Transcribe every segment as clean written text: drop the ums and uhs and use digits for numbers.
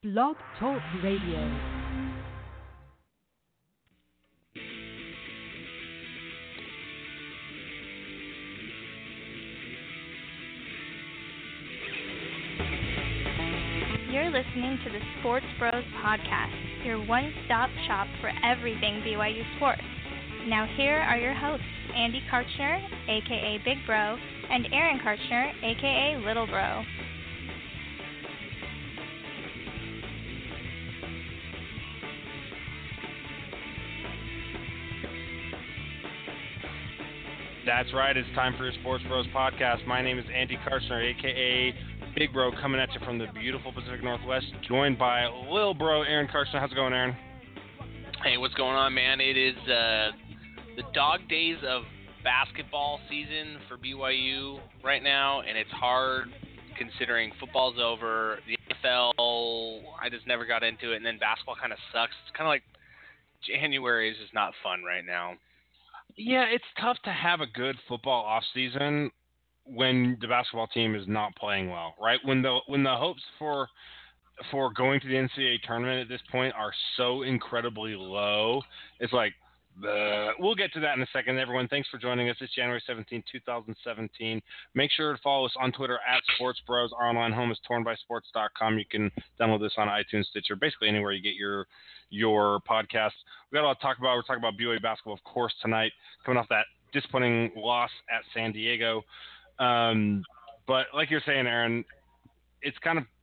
Blog Talk Radio. You're listening to the Sports Bros Podcast, your one-stop shop for everything BYU sports. Now here are your hosts, Andy Karchner, a.k.a. Big Bro, and Aaron Karchner, a.k.a. Little Bro. That's right. It's time for your Sports Bros Podcast. My name is Andy Karchner, a.k.a. Big Bro, coming at you from the beautiful Pacific Northwest, joined by Lil Bro, Aaron Karchner. How's it going, Aaron? Hey, what's going on, man? It is the dog days of basketball season for BYU right now, and it's hard considering football's over. The NFL, I just never got into it, and then basketball kind of sucks. It's kind of like January is just not fun right now. Yeah, it's tough to have a good football offseason when the basketball team is not playing well, right? When the hopes for going to the NCAA tournament at this point are so incredibly low, it's like, we'll get to that in a second. Everyone, thanks for joining us. It's January 17, 2017. Make sure to follow us on Twitter at Sports Bros. Our online home is tornbysports.com. You can download this on iTunes, Stitcher, basically anywhere you get your podcast. We got a lot to talk about. We're talking about BYU basketball, of course, tonight, coming off that disappointing loss at San Diego. But like you're saying, Aaron, it's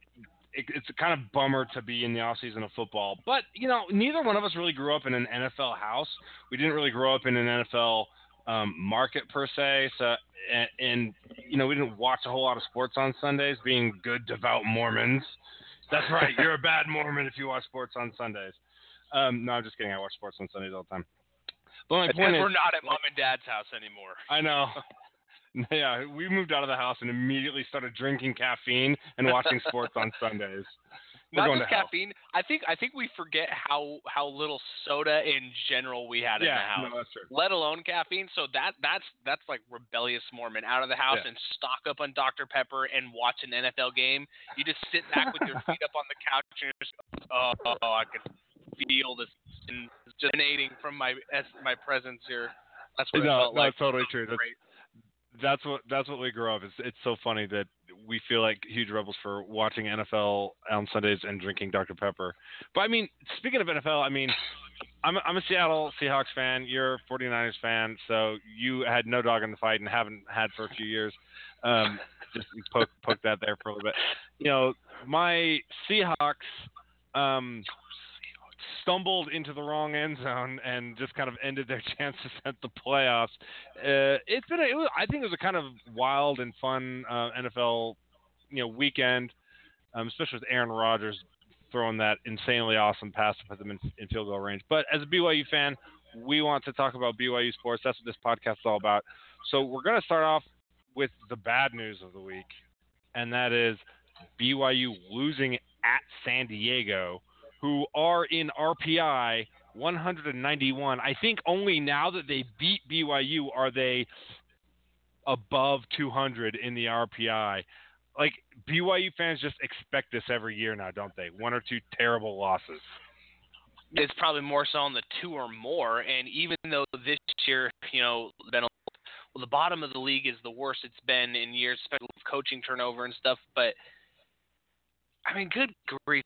a kind of bummer to be in the offseason of football. But, you know, neither one of us really grew up in an NFL house. We didn't really grow up in an NFL market per se. So, and, you know, we didn't watch a whole lot of sports on Sundays, being good, devout Mormons. That's right. You're a bad Mormon if you watch sports on Sundays. No, I'm just kidding. I watch sports on Sundays all the time. But my point is, we're not at mom and dad's house anymore. I know. Yeah, we moved out of the house and immediately started drinking caffeine and watching sports on Sundays. Not just caffeine. I think we forget how little soda in general we had in the house. No, that's true. Let alone caffeine. So that's like rebellious Mormon, out of the house and stock up on Dr. Pepper and watch an NFL game. You just sit back with your feet up on the couch and just, I could feel this emanating from my presence here. That's what it felt like. That's totally true. That's what we grew up. It's so funny that we feel like huge rebels for watching NFL on Sundays and drinking Dr. Pepper. But I mean, speaking of NFL, I mean, I'm a Seattle Seahawks fan. You're a 49ers fan, so you had no dog in the fight and haven't had for a few years. Just poke that there for a little bit. You know, my Seahawks stumbled into the wrong end zone and just kind of ended their chances at the playoffs. I think it was a kind of wild and fun NFL, weekend, especially with Aaron Rodgers throwing that insanely awesome pass to put them in field goal range. But as a BYU fan, we want to talk about BYU sports. That's what this podcast is all about. So we're going to start off with the bad news of the week, and that is BYU losing at San Diego, who are in RPI 191. I think only now that they beat BYU are they above 200 in the RPI. Like, BYU fans just expect this every year now, don't they? One or two terrible losses. It's probably more so on the two or more, and even though this year, the bottom of the league is the worst it's been in years, especially with coaching turnover and stuff, but, I mean, good grief,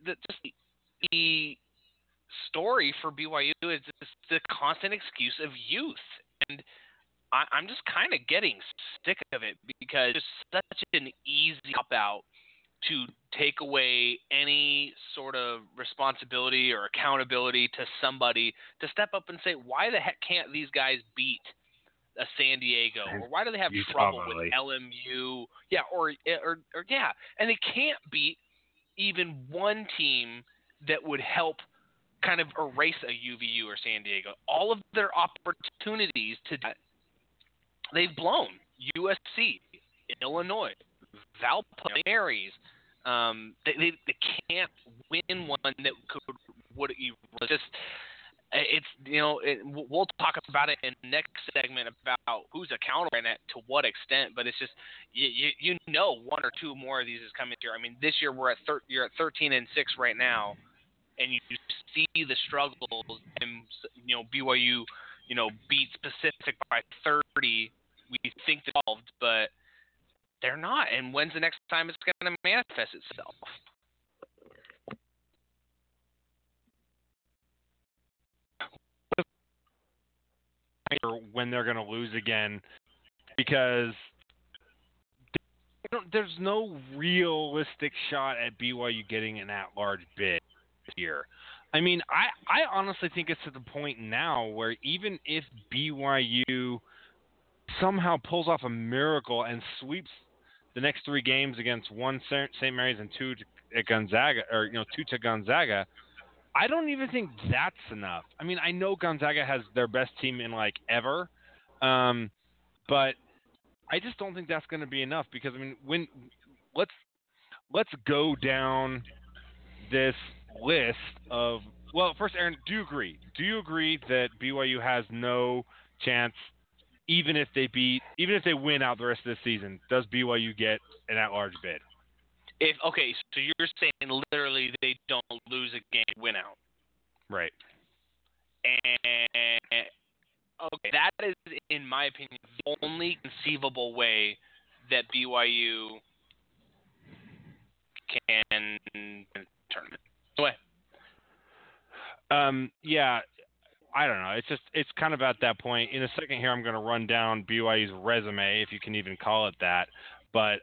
the story for BYU is just the constant excuse of youth. And I'm just kind of getting sick of it because it's such an easy cop-out to take away any sort of responsibility or accountability to somebody to step up and say, why the heck can't these guys beat a San Diego? Or why do they have trouble with LMU? Yeah, and they can't beat even one team that would help kind of erase a UVU or San Diego. All of their opportunities to do that, they've blown. USC, Illinois, Valpo, Marys. They can't win one that would just. it's we'll talk about it in the next segment about who's accountable and to what extent. But it's just one or two more of these is coming here. I mean, this year you're at 13-6 right now, and you see the struggles. And BYU beats Pacific by 30. We think they're involved, but they're not. And when's the next time it's going to manifest itself? When they're going to lose again, because there's no realistic shot at BYU getting an at-large bid this year. I mean, I honestly think it's to the point now where even if BYU somehow pulls off a miracle and sweeps the next 3 games against one St. Mary's and 2 at Gonzaga, or 2 to Gonzaga, I don't even think that's enough. I mean, I know Gonzaga has their best team in ever, but I just don't think that's going to be enough because I mean, let's go down this list of first, Aaron, do you agree? Do you agree that BYU has no chance, even if they win out the rest of the season? Does BYU get an at-large bid? So you're saying literally they don't lose a game, win out. Right. And that is, in my opinion, the only conceivable way that BYU can tournament. Go ahead. Yeah, I don't know. It's kind of at that point. In a second here, I'm going to run down BYU's resume, if you can even call it that. But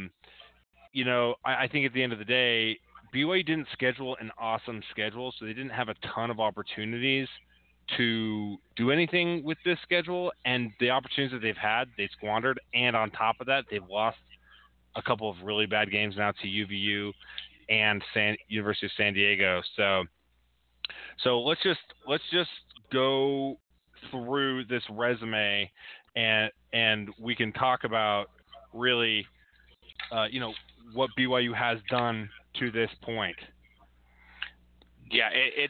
I think at the end of the day, BYU didn't schedule an awesome schedule, so they didn't have a ton of opportunities to do anything with this schedule. And the opportunities that they've had, they squandered. And on top of that, they've lost a couple of really bad games now to UVU and University of San Diego. So let's just go through this resume, and we can talk about really, what BYU has done to this point. Yeah,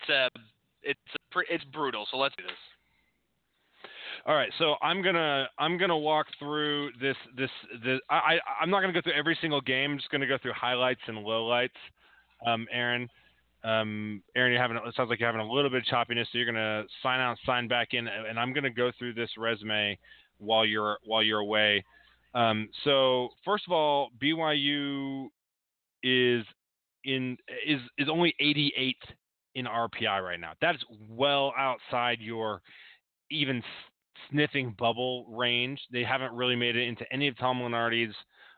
it's brutal. So let's do this. All right, so I'm gonna walk through this. I'm not gonna go through every single game. I'm just gonna go through highlights and lowlights. Aaron, it sounds like you're having a little bit of choppiness, so you're gonna sign out, sign back in, and I'm gonna go through this resume while you're away. So first of all, BYU is only 88th in RPI right now. That is well outside your even sniffing bubble range. They haven't really made it into any of Tom Lenardi's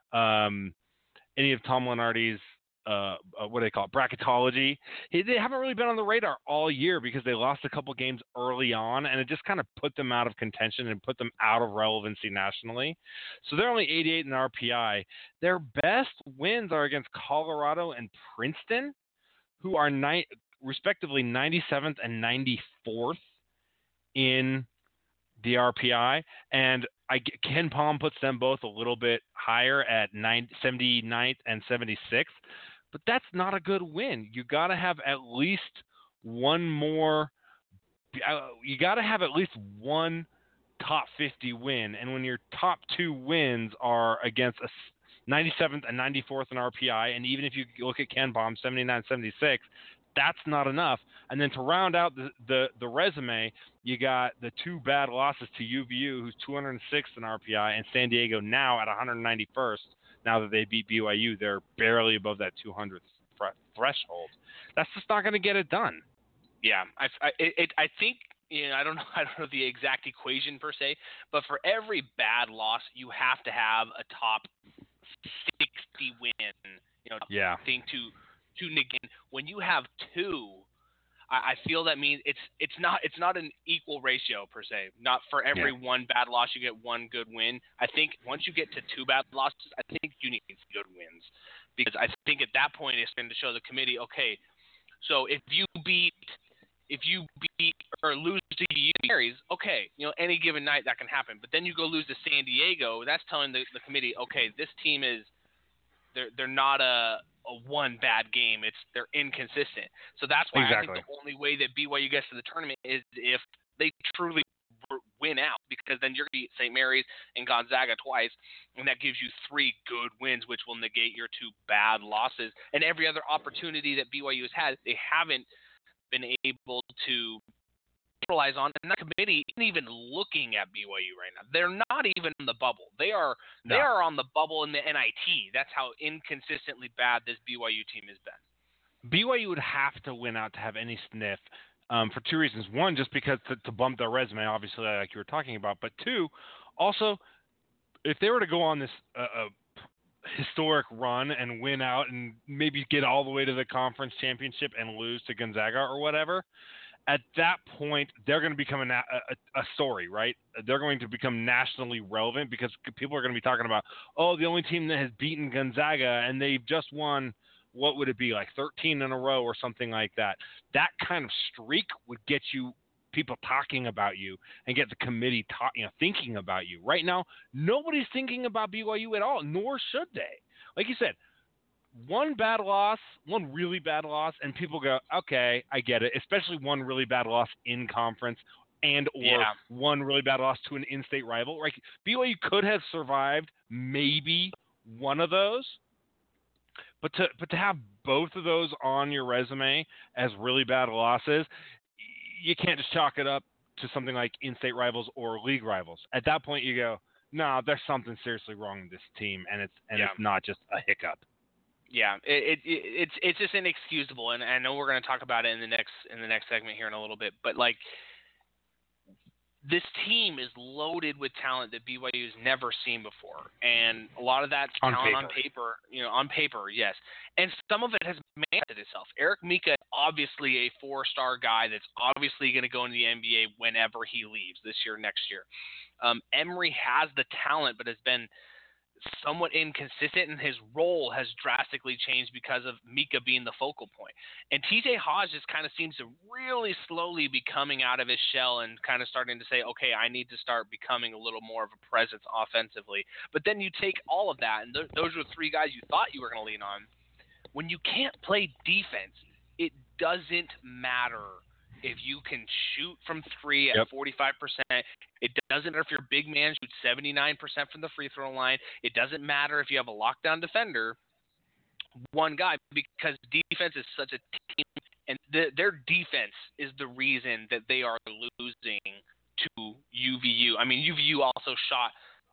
what do they call it, bracketology. They haven't really been on the radar all year because they lost a couple games early on, and it just kind of put them out of contention and put them out of relevancy nationally. So they're only 88 in RPI. Their best wins are against Colorado and Princeton, who are respectively 97th and 94th in the RPI, and Ken Palm puts them both a little bit higher at 79th and 76th, but that's not a good win. You got to have at least one more. You got to have at least one top 50 win, and when your top 2 wins are against a 97th and 94th in RPI, and even if you look at Ken Palm 79, 76. That's not enough. And then to round out the resume, you got the 2 bad losses to UVU, who's 206th in RPI, and San Diego now at 191st. Now that they beat BYU, they're barely above that 200th threshold. That's just not going to get it done. Yeah, I think I don't know the exact equation per se, but for every bad loss, you have to have a top 60 win. Thing to negate. When you have 2, I feel that means it's not an equal ratio per se. Not for every one bad loss you get one good win. I think once you get to 2 bad losses, I think you need good wins, because I think at that point it's going to show the committee, okay, so if you beat or lose to Mary's, okay, any given night that can happen. But then you go lose to San Diego, that's telling the committee, okay, this team is they're not a a one bad game. They're inconsistent. So that's why I think the only way that BYU gets to the tournament is if they truly win out, because then you're going to beat St. Mary's and Gonzaga twice, and that gives you 3 good wins, which will negate your 2 bad losses. And every other opportunity that BYU has had, they haven't been able to capitalize on, and that committee isn't even looking at BYU right now. They're not even in the bubble. They are on the bubble in the NIT. That's how inconsistently bad this BYU team has been. BYU would have to win out to have any sniff for 2 reasons. One, just because to bump their resume, obviously, like you were talking about. But 2, also, if they were to go on this historic run and win out and maybe get all the way to the conference championship and lose to Gonzaga or whatever, at that point, they're going to become a story, right? They're going to become nationally relevant because people are going to be talking about, the only team that has beaten Gonzaga and they've just won, what would it be, like 13 in a row or something like that. That kind of streak would get you people talking about you and get the committee thinking about you. Right now, nobody's thinking about BYU at all, nor should they. Like you said, one really bad loss, and people go, okay, I get it, especially one really bad loss in conference or one really bad loss to an in-state rival. Like, BYU could have survived maybe one of those, but to have both of those on your resume as really bad losses, you can't just chalk it up to something like in-state rivals or league rivals. At that point, you go, no, there's something seriously wrong with this team, and it's not just a hiccup. Yeah, it's just inexcusable, and I know we're going to talk about it in the next segment here in a little bit, but like, this team is loaded with talent that BYU's never seen before, and a lot of that's talent on paper, yes, and some of it has manifested itself. Eric Mika, obviously a 4-star guy that's obviously going to go into the NBA whenever he leaves this year, next year. Emory has the talent, but has been somewhat inconsistent, and his role has drastically changed because of Mika being the focal point. And TJ Hodge just kind of seems to really slowly be coming out of his shell and kind of starting to say, okay, I need to start becoming a little more of a presence offensively. But then you take all of that, and those are the 3 guys you thought you were going to lean on. When you can't play defense, it doesn't matter if you can shoot from 3 at 45%. It doesn't matter if your big man shoots 79% from the free throw line. It doesn't matter if you have a lockdown defender, one guy, because defense is such a team, and their defense is the reason that they are losing to UVU. I mean, UVU also shot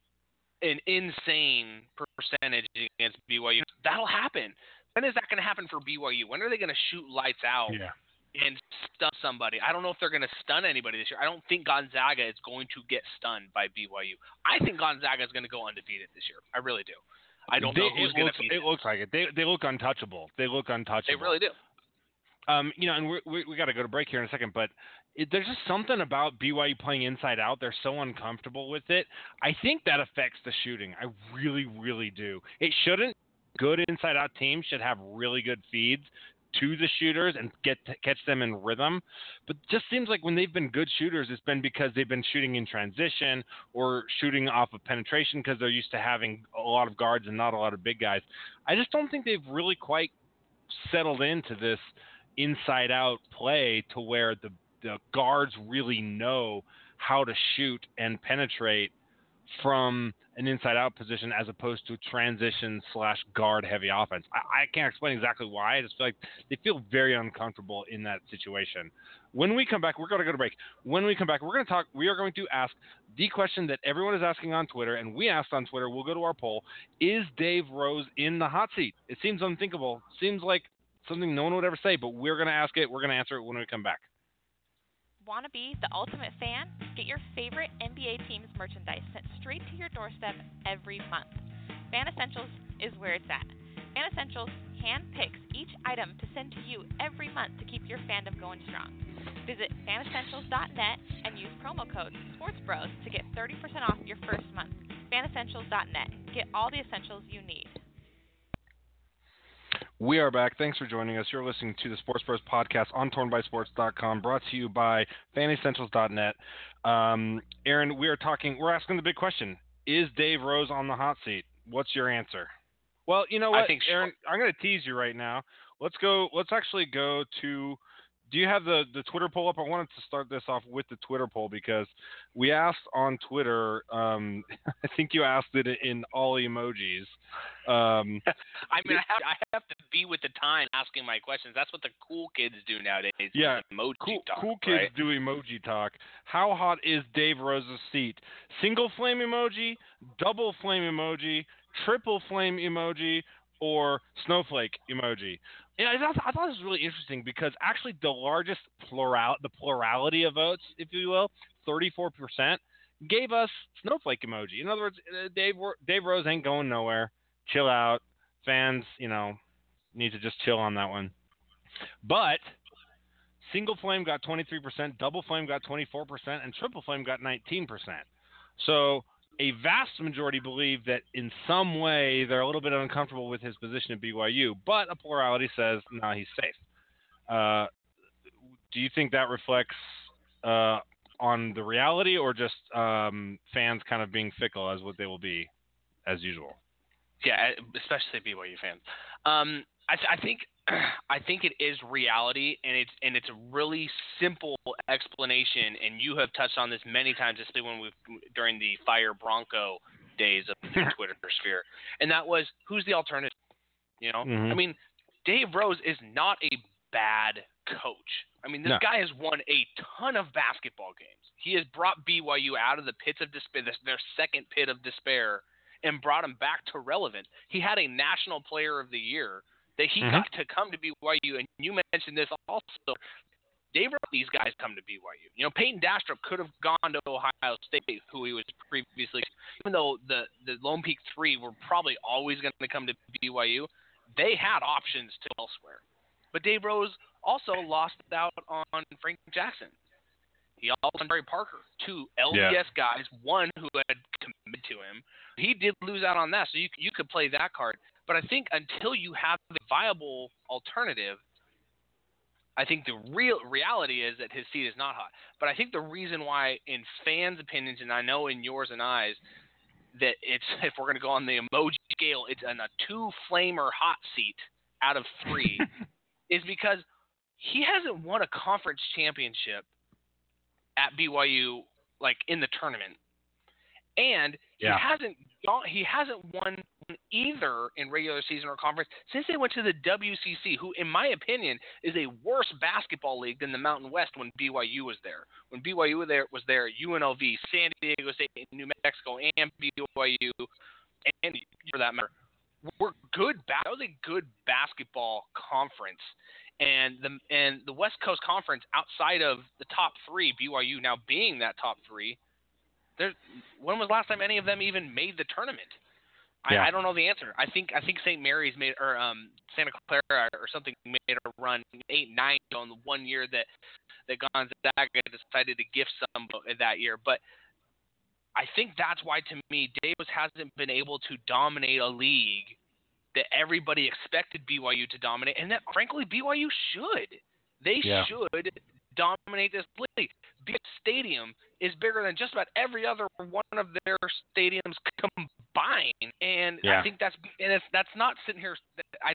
an insane percentage against BYU. That'll happen. When is that going to happen for BYU? When are they going to shoot lights out? Yeah. And stun somebody? I don't know if they're going to stun anybody this year. I don't think Gonzaga is going to get stunned by BYU. I think Gonzaga is going to go undefeated this year. I really do. I don't know who's going to beat them. It looks like it. They look untouchable. They really do. And we got to go to break here in a second, but there's just something about BYU playing inside out. They're so uncomfortable with it. I think that affects the shooting. I really, really do. It shouldn't. Good inside out teams should have really good feeds to the shooters and catch them in rhythm. But it just seems like when they've been good shooters, it's been because they've been shooting in transition or shooting off of penetration because they're used to having a lot of guards and not a lot of big guys. I just don't think they've really quite settled into this inside out play to where the guards really know how to shoot and penetrate from an inside-out position as opposed to transition/guard-heavy offense. I can't explain exactly why. I just feel like they feel very uncomfortable in that situation. When we come back, we're going to go to break. When we come back, we are going to ask the question that everyone is asking on Twitter, and we asked on Twitter. We'll go to our poll. Is Dave Rose in the hot seat? It seems unthinkable. Seems like something no one would ever say, but we're going to ask it. We're going to answer it when we come back. Want to be the ultimate fan? Get your favorite NBA team's merchandise sent straight to your doorstep every month. Fan Essentials is where it's at. Fan Essentials handpicks each item to send to you every month to keep your fandom going strong. Visit fanessentials.net and use promo code SportsBros to get 30% off your first month. fanessentials.net. Get all the essentials you need. We are back. Thanks for joining us. You're listening to the Sports Bros podcast on tornbysports.com, brought to you by fanessentials.net. Aaron, we're asking the big question. Is Dave Rose on the hot seat? What's your answer? Well, you know what, Aaron, I'm going to tease you right now. Let's actually go to. Do you have the Twitter poll up? I wanted to start this off with the Twitter poll because we asked on Twitter. I think you asked it in all emojis. I mean, I have to be with the time asking my questions. That's what the cool kids do nowadays. Yeah, emoji talk, cool kids right? do emoji talk. How hot is Dave Rose's seat? Single flame emoji, double flame emoji, triple flame emoji, or snowflake emoji? Yeah, I thought it was really interesting because actually the largest plurality of votes, if you will, 34%, gave us snowflake emoji. In other words, Dave Rose ain't going nowhere. Chill out. Fans, need to just chill on that one. But single flame got 23%, double flame got 24%, and triple flame got 19%. So a vast majority believe that in some way they're a little bit uncomfortable with his position at BYU, but a plurality says, no, he's safe. Do you think that reflects on the reality or just fans kind of being fickle as what they will be as usual? Yeah, especially BYU fans. I think it is reality, and it's a really simple explanation. And you have touched on this many times, especially during the Fire Bronco days of the Twitter sphere, and that was who's the alternative. Mm-hmm. I mean, Dave Rose is not a bad coach. I mean, this guy has won a ton of basketball games. He has brought BYU out of the pits of despair, their second pit of despair, and brought him back to relevance. He had a National Player of the Year that he got to come to BYU, and you mentioned this also. Dave brought these guys come to BYU. Peyton Dastrup could have gone to Ohio State, who he was previously, even though the Lone Peak Three were probably always going to come to BYU. They had options to elsewhere. But Dave Rose also lost out on Frank Jackson. He also on Barry Parker, two LDS guys, one who had committed to him. He did lose out on that, so you could play that card. But I think until you have a viable alternative, I think the real reality is that his seat is not hot. But I think the reason why, in fans' opinions, and I know in yours and I's, that it's, if we're going to go on the emoji scale, it's in a 2-flamer hot seat out of 3, is because he hasn't won a conference championship at BYU, like in the tournament, and he hasn't won either in regular season or conference since they went to the WCC, who, in my opinion, is a worse basketball league than the Mountain West when BYU was there. When BYU was there, UNLV, San Diego State, New Mexico, and BYU, and for that matter, were good. That was a good basketball conference. And the West Coast Conference, outside of the top 3, BYU now being that top 3, when was the last time any of them even made the tournament? Yeah. I don't know the answer. I think St. Mary's made, or Santa Clara or something made a run 8-9 on the one year that Gonzaga decided to gift some that year. But I think that's why, to me, Davis hasn't been able to dominate a league that everybody expected BYU to dominate, and that, frankly, BYU should. They should dominate this league. BYU Stadium is bigger than just about every other one of their stadiums combined, and I think that's not sitting here. I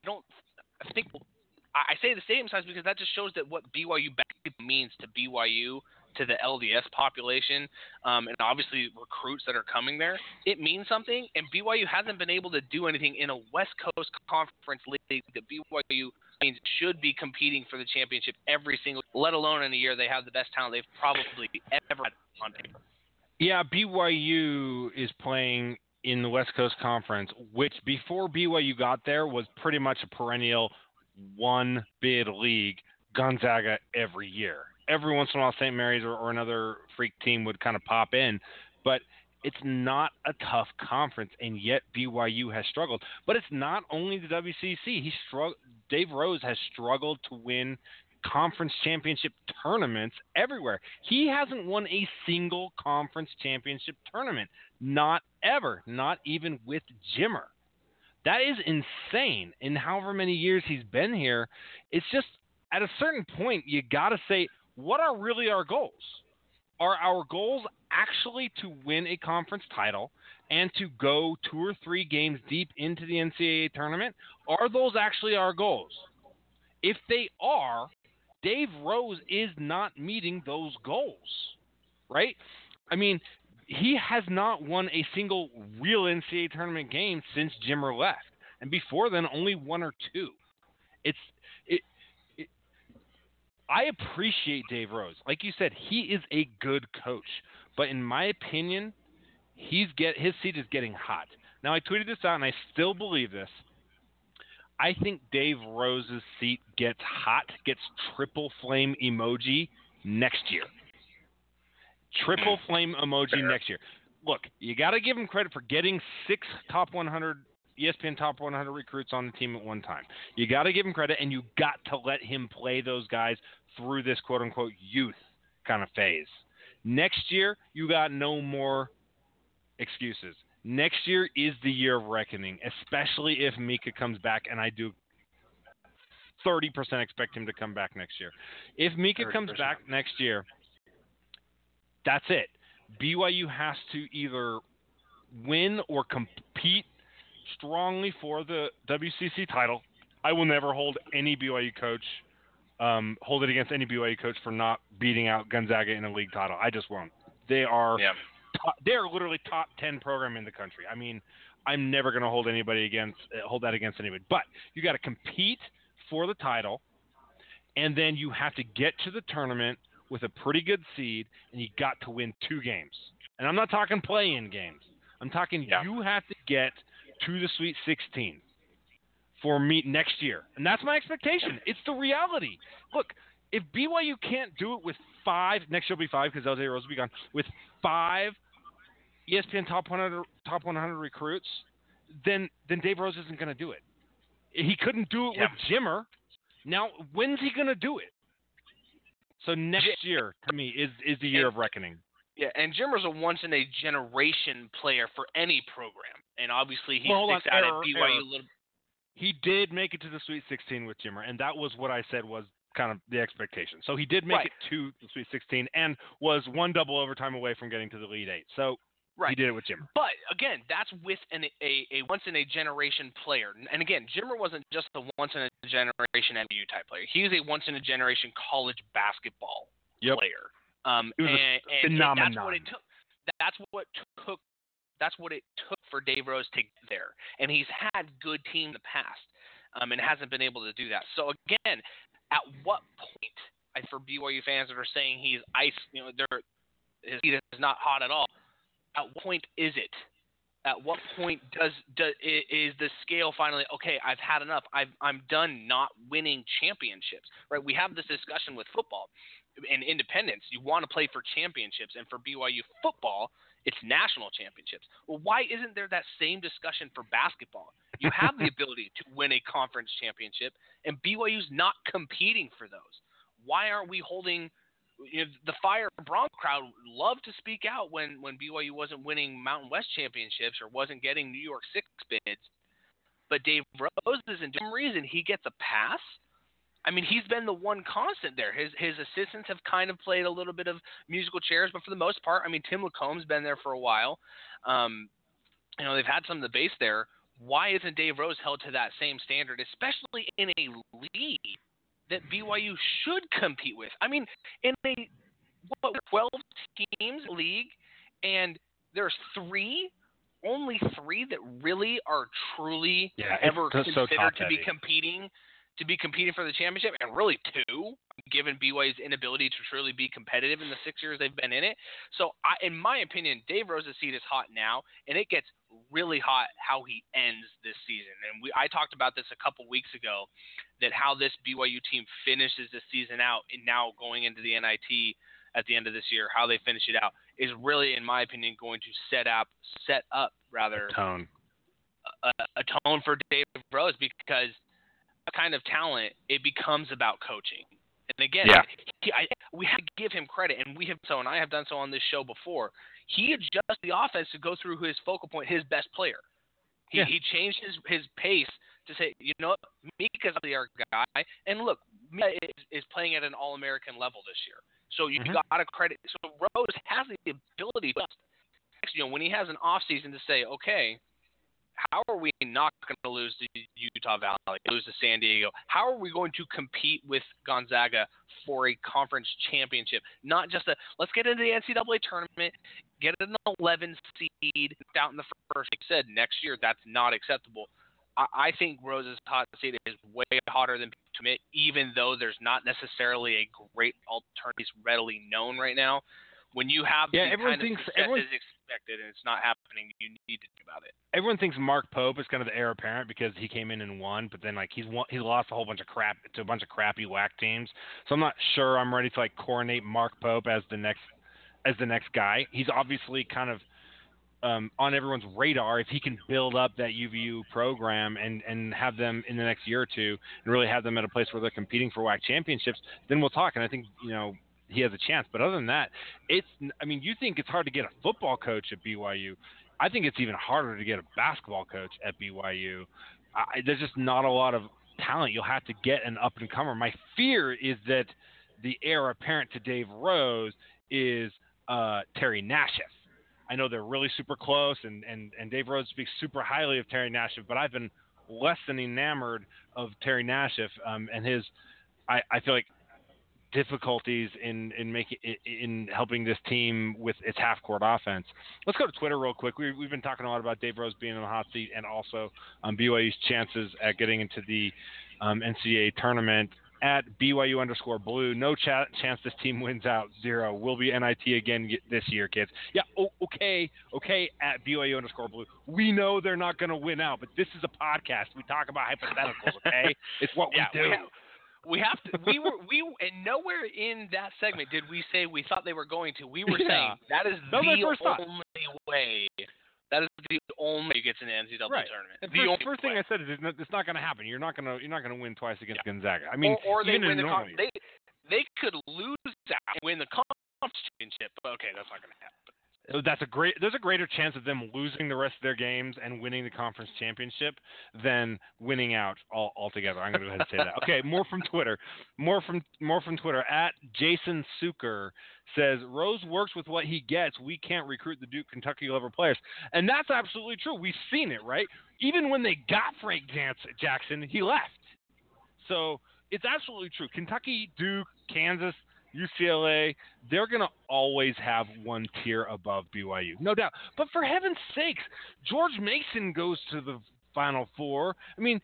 say the stadium size because that just shows that what BYU basketball means to BYU, to the LDS population, and obviously recruits that are coming there. It means something, and BYU hasn't been able to do anything in a West Coast Conference league that BYU means should be competing for the championship every single, let alone in a year they have the best talent they've probably ever had on paper. Yeah, BYU is playing in the West Coast Conference, which before BYU got there was pretty much a perennial one-bid league, Gonzaga every year. Every once in a while, St. Mary's or another freak team would kind of pop in, but it's not a tough conference, and yet BYU has struggled. But it's not only the WCC. Dave Rose has struggled to win conference championship tournaments everywhere. He hasn't won a single conference championship tournament, not ever, not even with Jimmer. That is insane. In however many years he's been here, it's just at a certain point you got to say, what are really our goals? Are our goals actually to win a conference title and to go 2 or 3 games deep into the NCAA tournament? Are those actually our goals? If they are, Dave Rose is not meeting those goals, right? I mean, he has not won a single real NCAA tournament game since Jimmer left, and before then, only 1 or 2. I appreciate Dave Rose. Like you said, he is a good coach, but in my opinion, his seat is getting hot. Now, I tweeted this out, and I still believe this. I think Dave Rose's seat gets hot, gets triple flame emoji next year. Triple flame emoji next year. Look, you got to give him credit for getting 6 top 100 ESPN top 100 recruits on the team at one time. You got to give him credit, and you got to let him play those guys through this quote-unquote youth kind of phase. Next year, you got no more excuses. Next year is the year of reckoning, especially if Mika comes back, and I do 30% expect him to come back next year. If Mika 30%. Comes back next year, that's it. BYU has to either win or compete strongly for the WCC title. I will never hold any BYU coach, hold it against any BYU coach for not beating out Gonzaga in a league title. I just won't. They are they're literally top 10 program in the country. I mean, I'm never going to hold that against anybody. But you got to compete for the title, and then you have to get to the tournament with a pretty good seed, and you got to win 2 games. And I'm not talking play-in games. I'm talking you have to get to the Sweet 16 for me next year. And that's my expectation. It's the reality. Look, if BYU can't do it with 5, next year will be 5 because LJ Rose will be gone, with 5 ESPN top 100 recruits, then Dave Rose isn't going to do it. He couldn't do it with Jimmer. Now, when's he going to do it? So next year, to me, is the year of reckoning. Yeah, and Jimmer's a once-in-a-generation player for any program. And obviously he sticks out at BYU a little. He did make it to the Sweet 16 with Jimmer, and that was what I said was kind of the expectation. So he did make it to the Sweet 16 and was 1 double overtime away from getting to the Elite 8. So he did it with Jimmer. But, again, that's with a once-in-a-generation player. And, again, Jimmer wasn't just a once-in-a-generation NBU type player. He was a once-in-a-generation college basketball player. It was a phenomenon. That's what it took for Dave Rose to get there. And he's had good teams in the past and hasn't been able to do that. So, again, at what point, for BYU fans that are saying he's ice, his seat is not hot at all, at what point is it? At what point is the scale finally, okay, I've had enough. I'm done not winning championships, right? We have this discussion with football and independence. You want to play for championships, and for BYU football, it's national championships. Well, why isn't there that same discussion for basketball? You have the ability to win a conference championship, and BYU's not competing for those. Why aren't we holding the Fire Bronc crowd loved to speak out when BYU wasn't winning Mountain West championships or wasn't getting New York 6 bids. But Dave Rose isn't. For some reason, he gets a pass. I mean, he's been the one constant there. His assistants have kind of played a little bit of musical chairs, but for the most part, I mean, Tim Lacomb's been there for a while. They've had some of the base there. Why isn't Dave Rose held to that same standard, especially in a league that BYU should compete with? I mean, in a 12 teams league, and there's only three that really are truly ever considered to be competing for the championship, and really 2, given BYU's inability to truly be competitive in the 6 years they've been in it. So, in my opinion, Dave Rose's seat is hot now, and it gets really hot how he ends this season. And I talked about this a couple weeks ago, that how this BYU team finishes the season out, and now going into the NIT at the end of this year, how they finish it out is really, in my opinion, going to set up a tone for Dave Rose, because kind of talent, it becomes about coaching. And again, we have to give him credit, and I have done so on this show before. He adjusts the offense to go through his focal point, his best player. He changed his pace to say, Mika's our guy, and look, Mika is playing at an All-American level this year. So you got to credit. So Rose has the ability to when he has an off season to say, okay, how are we not going to lose to Utah Valley, lose to San Diego? How are we going to compete with Gonzaga for a conference championship? Not just let's get into the NCAA tournament, get an 11 seed out in the first. Like I said, next year that's not acceptable. I think Rose's hot seat is way hotter than people admit, even though there's not necessarily a great alternative readily known right now. When you have the kind of success is expected and it's not happening, you need to do about it. Everyone thinks Mark Pope is kind of the heir apparent because he came in and won, but then he lost a whole bunch of crap to a bunch of crappy WAC teams. So I'm not sure I'm ready to coronate Mark Pope as the next guy. He's obviously kind of on everyone's radar if he can build up that UVU program and have them in the next year or two and really have them at a place where they're competing for WAC championships. Then we'll talk, and I think he has a chance. But other than that, you think it's hard to get a football coach at BYU. I think it's even harder to get a basketball coach at BYU. There's just not a lot of talent. You'll have to get an up-and-comer. My fear is that the heir apparent to Dave Rose is Terry Nashif. I know they're really super close, and Dave Rose speaks super highly of Terry Nashif, but I've been less than enamored of Terry Nashif and his – I feel like difficulties in helping this team with its half-court offense. Let's go to Twitter real quick. We've been talking a lot about Dave Rose being in the hot seat and also BYU's chances at getting into the NCAA tournament. At BYU_blue, no chance this team wins out, 0. We'll be NIT again this year, kids. Yeah, okay, at BYU_blue. We know they're not going to win out, but this is a podcast. We talk about hypotheticals, okay? It's what we do. We have to. And nowhere in that segment did we say we thought they were going to. We were saying that is the only way. That is the only way you get to the NCAA tournament. The first thing I said is it's not going to happen. You're not going to win twice against Gonzaga. I mean, or they win they could lose out and win the conference championship. But okay, that's not going to happen. There's a greater chance of them losing the rest of their games and winning the conference championship than winning out altogether. I'm going to go ahead and say that. Okay, more from Twitter. At Jason Suker says Rose works with what he gets. We can't recruit the Duke Kentucky level players, and that's absolutely true. We've seen it, right? Even when they got Frank Jackson, he left. So it's absolutely true. Kentucky, Duke, Kansas, UCLA, they're going to always have one tier above BYU, no doubt. But for heaven's sakes, George Mason goes to the Final Four. I mean,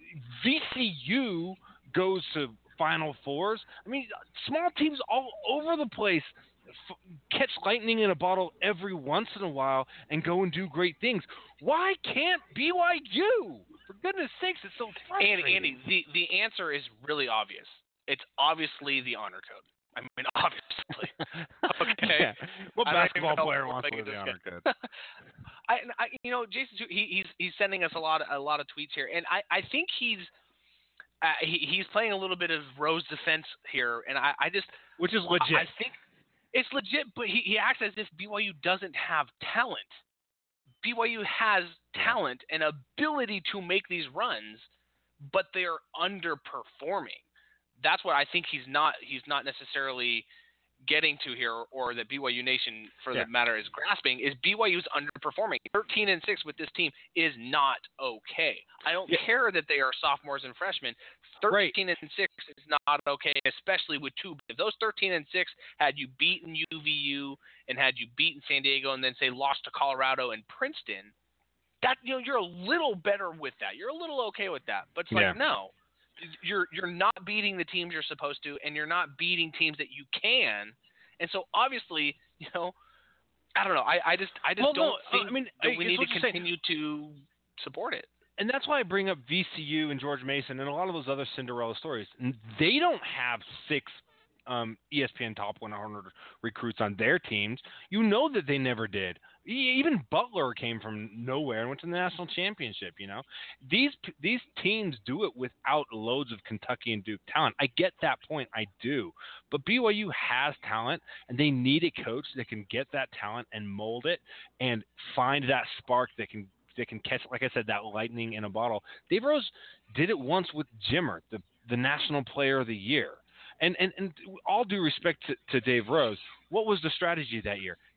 VCU goes to Final Fours. I mean, small teams all over the place catch lightning in a bottle every once in a while and go and do great things. Why can't BYU? For goodness sakes, it's so frustrating. Andy, the answer is really obvious. It's obviously the honor code. I mean, obviously. Okay. Yeah. What basketball player wants to the honor code? Jason, he's sending us a lot of tweets here, and I think he's playing a little bit of Rose defense here, and I just, which is legit. I think it's legit, but he acts as if BYU doesn't have talent. BYU has talent and ability to make these runs, but they're underperforming. That's what I think he's not necessarily getting to here, or that BYU Nation, for that matter, is grasping, is BYU's underperforming. 13-6 with this team is not okay. I don't care that they are sophomores and freshmen. 13-6 is not okay, especially with two. If those 13-6 had you beaten UVU and had you beaten San Diego and then say lost to Colorado and Princeton, that you're a little better with that. You're a little okay with that. But it's no. You're not beating the teams you're supposed to, and you're not beating teams that you can, and so obviously, I don't know. I just don't think that we need to continue to support it. And that's why I bring up VCU and George Mason and a lot of those other Cinderella stories. They don't have 6 ESPN Top 100 recruits on their teams. You know that they never did. Even Butler came from nowhere and went to the national championship. These teams do it without loads of Kentucky and Duke talent. I get that point, I do. But BYU has talent, and they need a coach that can get that talent and mold it and find that spark that can catch, like I said, that lightning in a bottle. Dave Rose did it once with Jimmer, the National Player of the Year. And all due respect to Dave Rose, what was the strategy that year?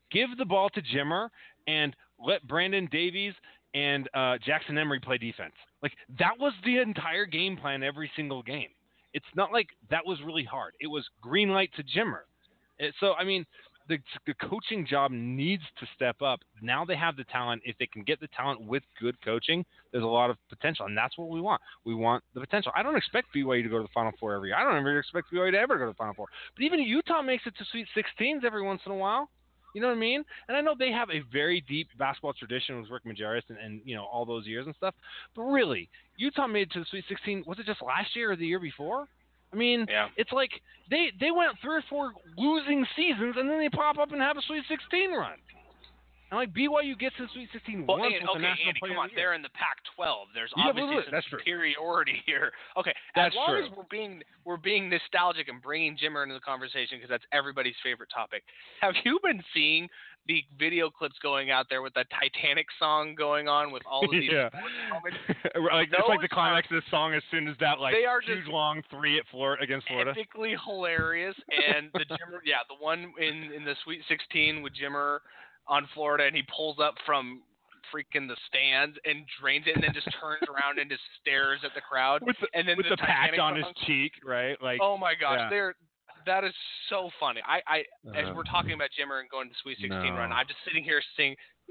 give the ball to Jimmer and let Brandon Davies and Jackson Emery play defense. Like, that was the entire game plan every single game. It's not like that was really hard. It was green light to Jimmer. So, I mean, the coaching job needs to step up. Now they have the talent. If they can get the talent with good coaching, there's a lot of potential, and that's what we want. We want the potential. I don't expect BYU to go to the Final Four every year. I don't ever expect BYU to ever go to the Final Four. But even Utah makes it to Sweet 16s every once in a while. You know what I mean? And I know they have a very deep basketball tradition with Rick Majerus and all those years and stuff. But really, Utah made it to the Sweet 16. Was it just last year or the year before? I mean, It's like they went 3 or 4 losing seasons, and then they pop up and have a Sweet 16 run. And like BYU gets to the Sweet 16 once with the National Andy, Player come on, of the Year. they're in the Pac-12. There's obviously some superiority here. Okay, as long as we're being nostalgic and bringing Jimmer into the conversation because that's everybody's favorite topic. Have you been seeing the video clips going out there with the Titanic song going on with all of these comments? It's like the climax of the song as soon as that huge long 3 against Florida. Epically hilarious. And the Jimmer, the one in the Sweet 16 with Jimmer on Florida, and he pulls up from freaking the stands and drains it, and then just turns around and just stares at the crowd. With the patch on his cheek, right? Like, oh my gosh, that is so funny. As we're talking about Jimmer and going to the Sweet 16 run, I'm just sitting here singing,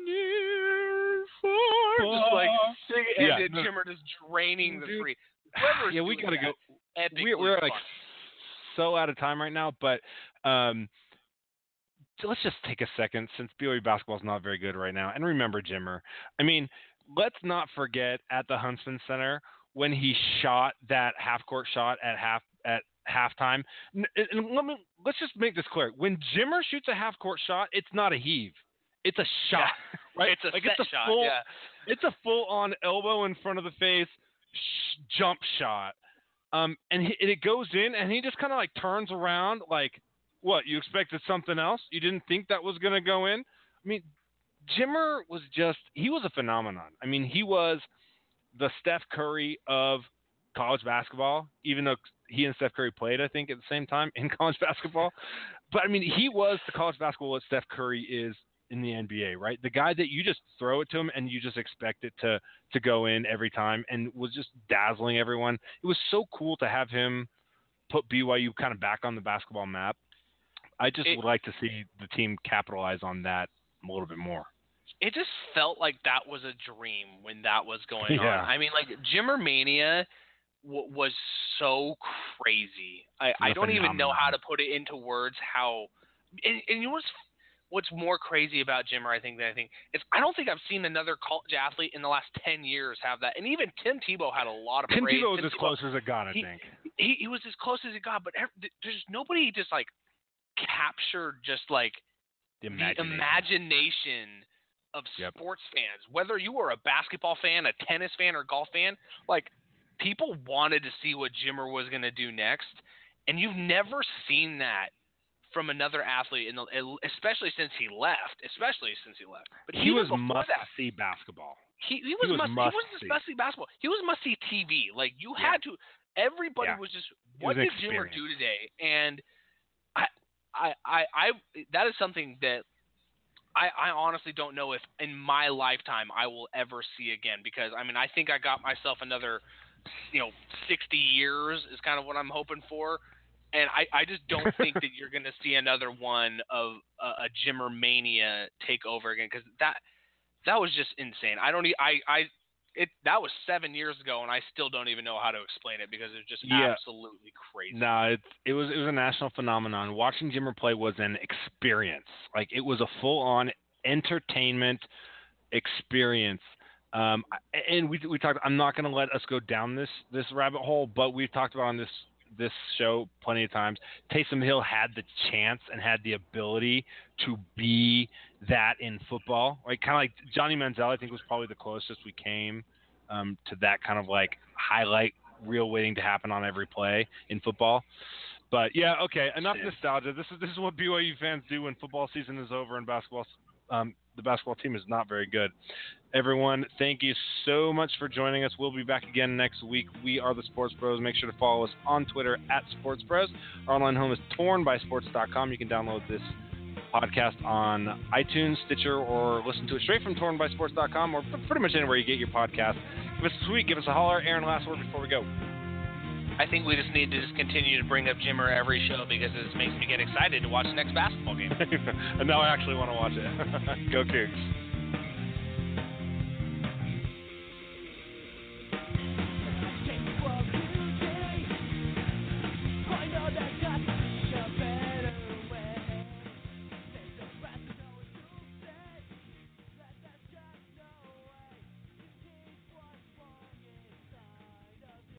just like singing, and Jimmer just draining the three. We gotta go. We're like so out of time right now, but let's just take a second, since BYU basketball is not very good right now, and remember Jimmer. I mean, let's not forget at the Huntsman Center when he shot that half-court shot at halftime. And let's just make this clear: when Jimmer shoots a half-court shot, it's not a heave; it's a shot, right? It's a shot. It's a full-on elbow in front of the face jump shot, and it goes in, and he just kind of like turns around like. What, you expected something else? You didn't think that was going to go in? I mean, Jimmer was he was a phenomenon. I mean, he was the Steph Curry of college basketball, even though he and Steph Curry played, I think, at the same time in college basketball. But, I mean, he was the college basketball that Steph Curry is in the NBA, right? The guy that you just throw it to him and you just expect it to go in every time, and was just dazzling everyone. It was so cool to have him put BYU kind of back on the basketball map. I just would like to see the team capitalize on that a little bit more. It just felt like that was a dream when that was going on. I mean, like, Jimmer Mania was so crazy. I don't even know how to put it into words how – and you know what's more crazy about Jimmer, I think, is I don't think I've seen another college athlete in the last 10 years have that. And even Tim Tebow had a lot of praise. Tim Tebow was as close as it got, I think. He was as close as it got, but there's nobody just, like, captured just like the imagination of sports fans. Whether you were a basketball fan, a tennis fan, or golf fan, like, people wanted to see what Jimmer was going to do next, and you've never seen that from another athlete, especially since he left. But he was must-see basketball. He was must-see basketball. He was must-see TV. Like, you had to. Everybody was just, what did Jimmer do today? And I that is something that I honestly don't know if in my lifetime I will ever see again, because I mean, I think I got myself another 60 years is kind of what I'm hoping for, and I just don't think that you're going to see another one of a Jimmer Mania take over again, because that was just insane. That was 7 years ago, and I still don't even know how to explain it, because it was just absolutely crazy. No, it was a national phenomenon. Watching Jimmer play was an experience. Like, it was a full-on entertainment experience. And we talked. I'm not going to let us go down this rabbit hole, but we've talked about on this show plenty of times. Taysom Hill had the chance and had the ability to be that in football, right? Kind of like Johnny Manziel, I think, was probably the closest we came to that kind of like highlight reel waiting to happen on every play in football. But yeah, okay, enough nostalgia. This is what BYU fans do when football season is over and basketball. The basketball team is not very good. Everyone, thank you so much for joining us. We'll be back again next week. We are the Sports Bros. Make sure to follow us on Twitter @SportsBros. Our online home is tornbysports.com. You can download this podcast on iTunes, Stitcher, or listen to it straight from tornbysports.com or pretty much anywhere you get your podcast. Give us a tweet, give us a holler. Aaron, last word before we go. I think we just need to continue to bring up Jimmer every show because it makes me get excited to watch the next basketball game. And now I actually want to watch it. Go Cougs.